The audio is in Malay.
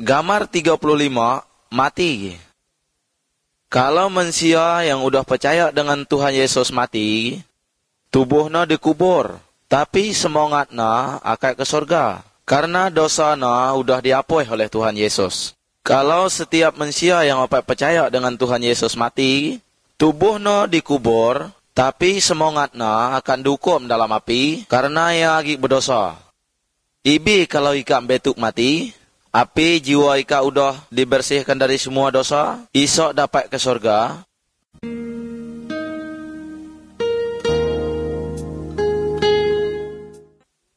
Gambar 35, mati. Kalau manusia yang udah percaya dengan Tuhan Yesus mati, tubuhnya dikubur, tapi semangatnya akan ke surga. Karena dosanya udah diampuni oleh Tuhan Yesus. Kalau setiap manusia yang percaya dengan Tuhan Yesus mati, tubuhnya dikubur, tapi semangatnya akan dihukum dalam api karena ia lagi berdosa. Ibi kalau ika betuk mati, api jiwa ika udah dibersihkan dari semua dosa, esok dapat ke surga.